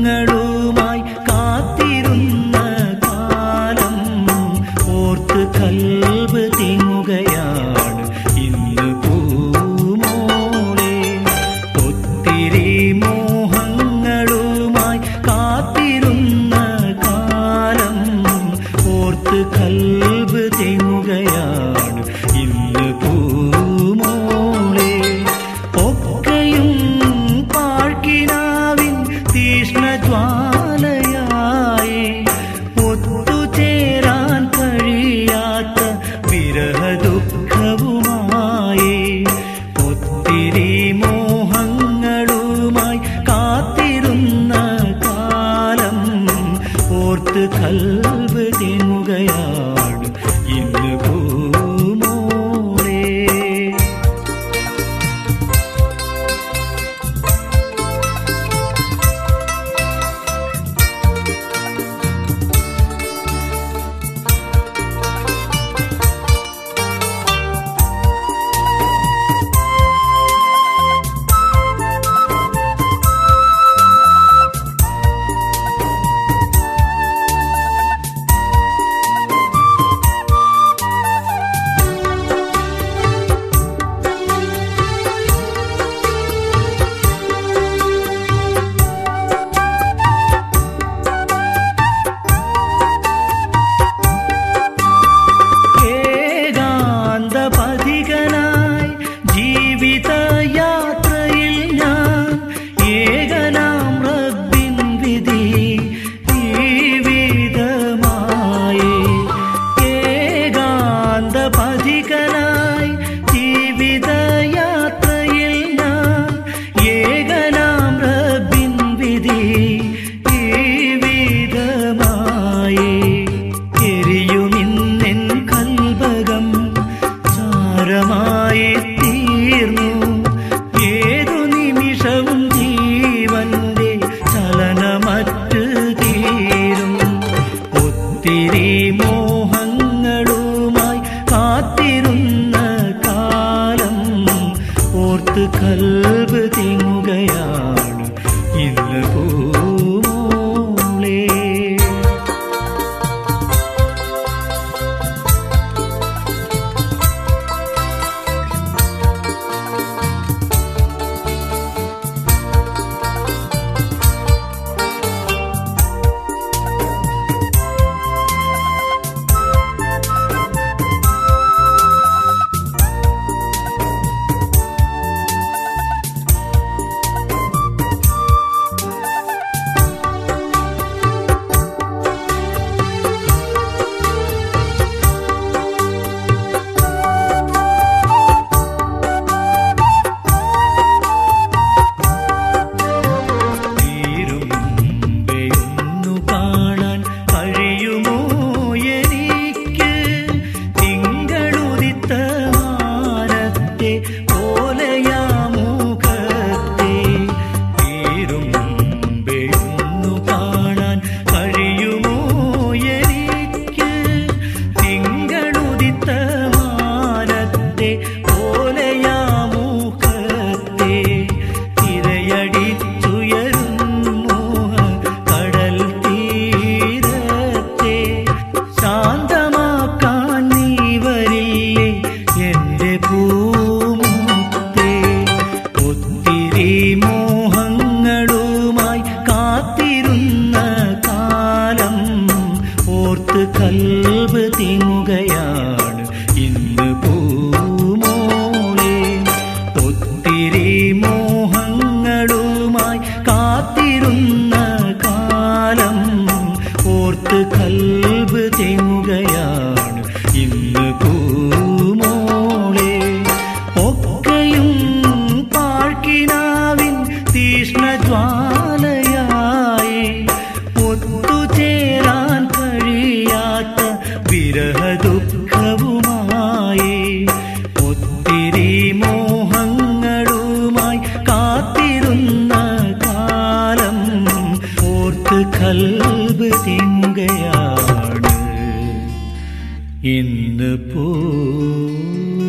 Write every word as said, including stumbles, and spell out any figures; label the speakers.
Speaker 1: മോഹങ്ങളുമായി കാത്തിരുന്ന കാലം ഓർത്ത് കൽബ് തിങ്ങുകയാണ് ഇന്ന് പൂമോളെ. ഒത്തിരി മോഹങ്ങളുമായി കാത്തിരുന്ന കാലം ഓർത്ത് കൽബ് തിങ്ങുകയാണ് ഇന്ന് പൂമോളെ. ഒക്കെയും പാഴ്ക്കിനാവിൻ തീഷ്ണജ്വാലയായി ഒത്തുചേരാൻ കഴിയാത്ത വിരഹദുഃഖവുമായി ഒത്തിരി മോഹങ്ങളുമായി കാത്തിരുന്ന കാലം ഓർത്ത് കൽബ് തിങ്ങുകയാണ് ഇന്ന് പൂമോളെ. ജീവിതയാത്രയിൽ ഞാൻ ഏകനാം റബ്ബിൻ വിധി ജീവിതമായി. ഏകാന്ത പഥികനായി ജീവിതയാത്രയിൽ ഞാൻ ഏകനാം റബ്ബിൻ വിധി ജീവിതമായി. എരിയുമിന്നെൻ കൽബകം ചാരമായി ഏതു നിമിഷവും ജീവന്റെ ചലനമറ്റ് തീരും. ഒത്തിരി മോഹങ്ങളുമായി കാത്തിരുന്ന കാലം ഓർത്ത് കൽബ് തിങ്ങുകയാണ് ഇന്ന് പൂമോളെ. മോഹങ്ങളുമായി കാത്തിരുന്ന കാലം ഓർത്ത് കൽബ് തിങ്ങുകയാണ് ഇന്ന് പൂമോളെ. ഒത്തിരി മോഹങ്ങളുമായി കാത്തിരുന്ന കാലം ഓർത്ത് കൽബ് തിങ്ങുകയാണ് ഇന്ന് പൂമോളെ. ഒക്കെയും പാഴ്ക്കിനാവിൻ തീഷ്ണജ്വാലയായി ഒത്തുചേരാൻ കഴിയാത്ത വിരഹദുഃഖവുമായി ഒത്തിരി മോഹങ്ങളുമായി കാത്തിരുന്ന കാലം ഓർത്ത് കൽബ് തിങ്ങുകയാണ് ഇന്ന് പൂ